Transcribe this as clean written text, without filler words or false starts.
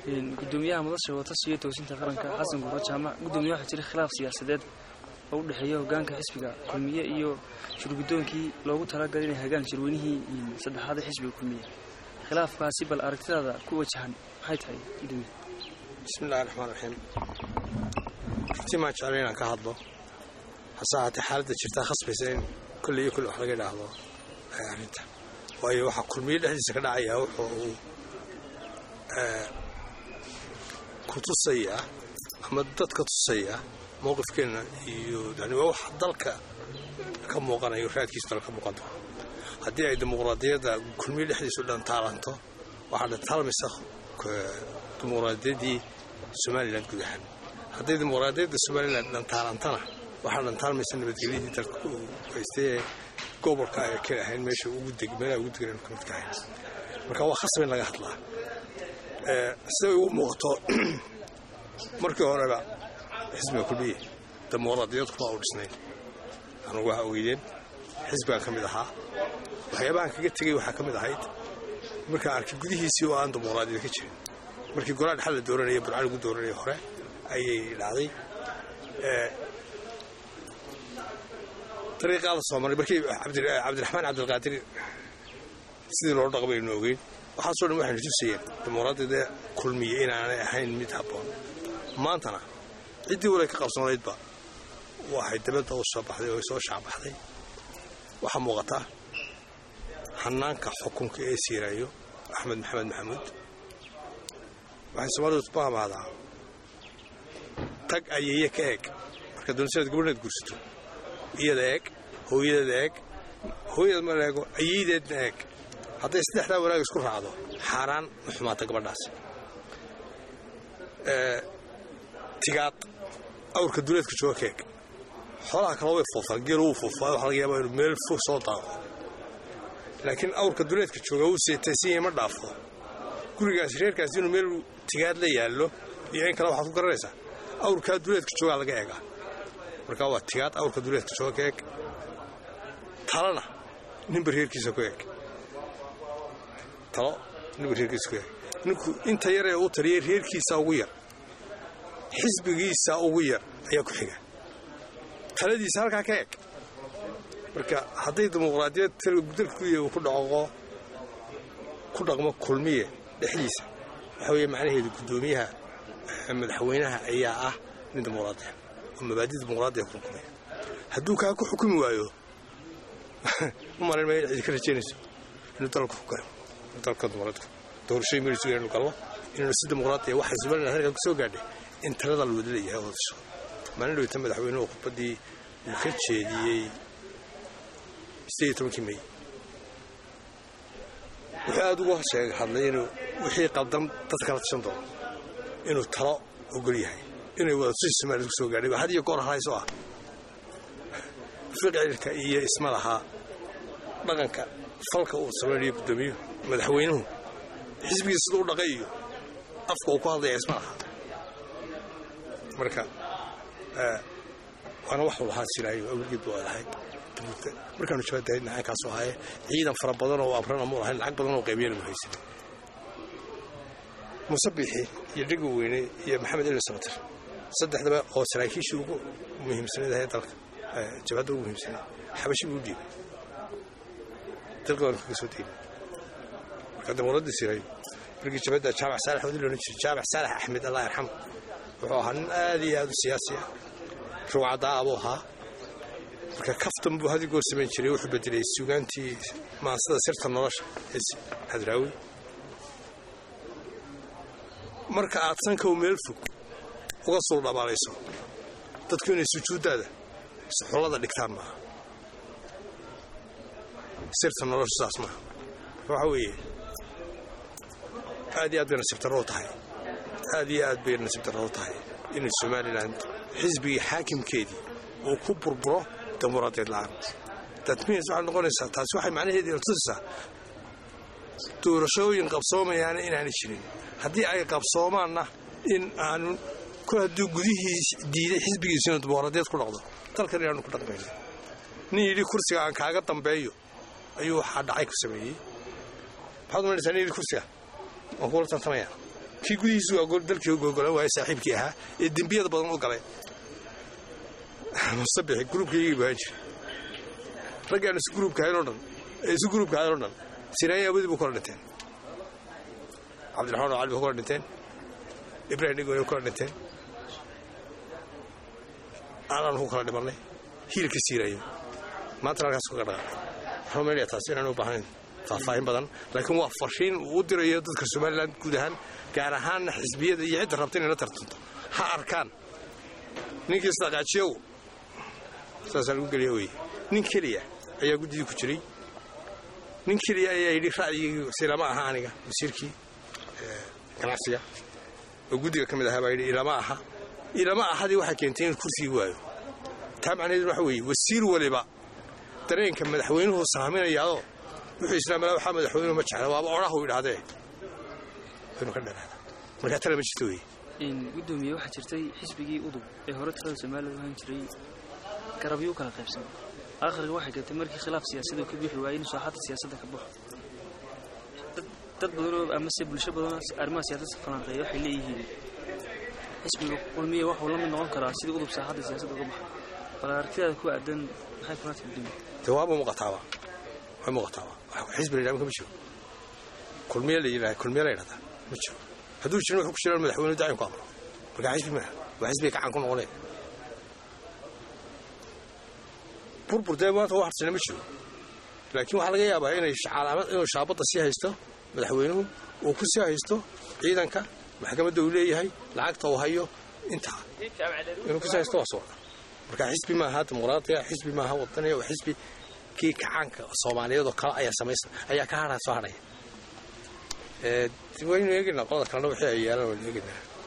gudoomiyaha madasha wada toosinta qaranka Xasan Guro Jaamac gudoomiyaha waxa jiray khilaaf siyaasadeed oo u dhaxeeya hoggaanka xisbiga kulmiye iyo shirgudoonkii loogu talagalay inay hagaan shirweynihii saddexaad ee xisbiga kulmiye khilaafkaasi bal aragtidaada ku wajahan maxay tahay gudoomiye bismillaahir rahmaanir rahiim tima jaalina ka hadlo hasaate xaaladda jirta khasbaysa in kulli wax laga dhaahdo arinta waayo waxa kulmiye dhexdiisa ka dhacaya wuxuu ku tusaya ama dadka tusaya mowqifkeena iyo yani wax dalka ka muuqanayo raadkiisa dalka muuqato haddii ay dimuqraadiyadda kulmiye dhexdiisa dhan taalanto waxa la talmaysa dimuqraadiyadii Somaliland gudahan haddii dimuqraadiyadda Somaliland dhan taalantana waxa la talmaysa nabadgelyadii dalka haystay gobolka ay ka ahayn meesha ugu degmada ugu degan ka mid tahay marka waa khasab in laga hadlaa sida uu muuqato markii horeba xisbiga kulmiye dimuqraadiyaddu waa u dhisnay anigu waxa weeyeen xisbiga kamid ahaa waxyaabaha kaga tagay waxa kamid ahayd marka arkay gudihiisii oo aan dimuqraadiyad ka jirin markii golaha dhaxal la dooranayay burcaan ugu dooranayay hore ayay dhacday طريقة الصومالي بركي عبد الرحمن عبد القادر سيد لو dhaqmay noogeen waxa soo dhan waxaan tusayeen dimuqraadiyada kulmiye in aan ahayn mid habboon maantana cidii wala ka qabsanaydba waxay dabada u soo baxday oo soo shaabaxday waxa muuqata hanaanka xukunka ee siirayo Axmed Maxamed Maxamuud waxay Soomaalidu isbaamaada tag ayay ka eeg marka doonaysa gobolnad gursato iyada eeg hooyada ma leego ayideed eeg hadday saddexdaa wanaag isku raacdo xaaraan xumaata gabadhaas tigaad awrka duleedka jooga keeg xoolaha kale way foofaan geer uu foofaa waxa laga yaabaa inuu meel fog soo daaqo laakiin awrka duleedka jooga uu seetaysan ma dhaafo gurigaas reerkaas inuu meel tigaad la yaallo iyo in kale waxaad ku garanaysaa awrka duleedka jooga laga eegaa marka waa tigaad awrka duleedka jooga keeg talana nimbar reerkiisa ku eeg talo nimbar reerkiisa ku eeg ninku inta yar ee uu tariyay reerkiisa ugu yar xisbigiisa ugu yar ayaa ku xiga taladiisa halka ka eeg marka hadday dimuqraadiyad dalku ku dhaqmo kulmiye dhexdiisa waxa weeye macnaheedu gudoomiyaha madaxweynaha ayaa ah nin dimuqraadiya mabaadi'da dimuqraadiya ku xukumay hadduu ka ku xukumi waayo umarin cid ka rajaynayso inuu dalku ku galo dalka dimuqraadiga doorashooyin meel isugu inuu galo inuu si dimuqraadiya waxa Soomaaliland halka ku soo gaadhay in talada loo leeyahay oo soo maalin dhawaan madaxweynuhu khudbadii uu ka jeediyay 18 May waxa aad ugu sheegay hadlay inuu wixii qaldan dadka la tashan doono inuu talo ogol yahay inay wada si Soomaaliland soo gaadhay waxa iyo goor hayso ah ficilka iyo ismalaha dhaqanka falka uu sameeyay gudoomiye madaxweynuhu xisbigiisa uu dhaqayo afka uu ku hadlay ismalaha marka wana wax waxa jiray awgeed waa lahayd markaanu shabaday nacay ka soo haye ciidan fara badan oo afran ama lahayn lacag badan oo qaybiyeen u haysan musabixi iyo dhigu weyne iyo maxamed ibn sabatar saddexdaba oo saraakiisha ugu muhiimsanayd dalka jabhada ugu muhiimsanayd xabashi buu dhiibay dalka ka soo diibay marka dimuqraadiyadda siray markii jabhada Jaamac Saalax wadii loo jiray Jaamac Saalax Axmed Allah yarxam wuxuu ahaa nin aad iyo aad u siyaasi ah ruucada abuha marka kaftan buu hadii goor sameyn jiray wuxuu bedelay suugaantii maansada sirta nolosha hadraawi marka aad sanka u meel fog uga soo dhabalayso dadku inay sujuudada xolada dhigtaan ma sirta nolosha saas ma waxa weeye aad iyo aad bay nasibtaro tahay aad iyo aad bay nasibtaro tahay in Somaliland xisbiga xaakimkeedii uu ku burburo dimuqraadiyad la'aan dadmiis waxa noqonaysaa taas waxay macnaheedu tusaysaa doorashooyin qabsoomayaan inaan jirin haddii ay qabsoomaanna in aanu ku haduu gudihiisa diiday xisbigiisa inuu dimuqraadiyad ku noqdo dalkan inaanu ku dhaqmayno nin yidhi kursiga aan kaaga dambeeyo ayuu waxa dhacay ku sameeyay maxaad u malaysaa nin kursiga oo kula tantamaya kii gudihiisu dalkii gogolan waayay saaxiibkii ahaa ee dembiyada badan u galay musabixi gruubkaygii baan jiray raggaan isu gruubka ahayn oo dhan sinaaya abadii buu kala dhinteen cabdiraxmaan oo cali buu kala dhinteen ibraahim dhigoy kala dhinteen aanan ku kala dhimannay hiilka siiraayo maanta halkaas kaga dhaqaaqay rumeynaya taas inaan u baahnayn faahfaahin badan laakiin waa farshiin uu u dirayo dadka Soomaaliland guud ahaan gaar ahaan xisbiyada iyo cidda rabta inay la tartanto ha arkaan ninkii isdaqaajiyow saas lagu geliyo way nin kaliya ayaa guddiga ku jiray nin kaliya ayaa yidhi ra'yigii silama aha aniga wasiirkii ganacsiga oo guddiga ka mid ahaa baa yidhi ilama ahadii waxay keentay in kursiga waayo taa macnaheedu waxa weeye wasiir waliba dareenka madaxweynuhu saameeyaado wuxuu islaamada waxa madaxweynuhu ma jecla waaba oraha uu yidhaahdee inuu ka dheeraado marka tala ma jirto weeye in gudoomiye waxa jirtay xisbigii udub ee hore talada Soomaaliya u ahaan jiray garabyo kala qaybsan aakhirka waxay keentay markii khilaaf siyaasadeed ka bixi waayeen saaxadda siyaasadda ka baxo dad badan ama si bulsho badan arrimaha siyaasadda falanqeeyo waxay leeyihiin xisbiga kulmiye waxa uu la mid noqon karaa sidii udub saaxadda siyaasadda uga baxay balartiyaada ku aadan maxay fanaad gudoomiye jawaab muqataaba xisbiga nidaamka ma jiro kulmiye la yiraahdaa ma jiro hadduu jiro wuxuu ku jiraa madaxweynuhu daayin ku amro marka xisbi ma waa xisbi gacan ku noqonay burburday maanta wax harsan ma jiro laakiin waxa laga yaabaa inay shaabada sii haysto madaxweynuhu uu ku sii haysto ciidanka maxkamadda uu leeyahay lacagta uu hayo inta inuu ku sii haysto waa soo marka xisbi ma aha dimuqraadiya xisbi ma aha wadaniga waa xisbi kii kacaanka Soomaaliyeed oo kala ayaa ka haray soo haray waynu eegina qodobka kalena wixii ay yeelan waynu eegina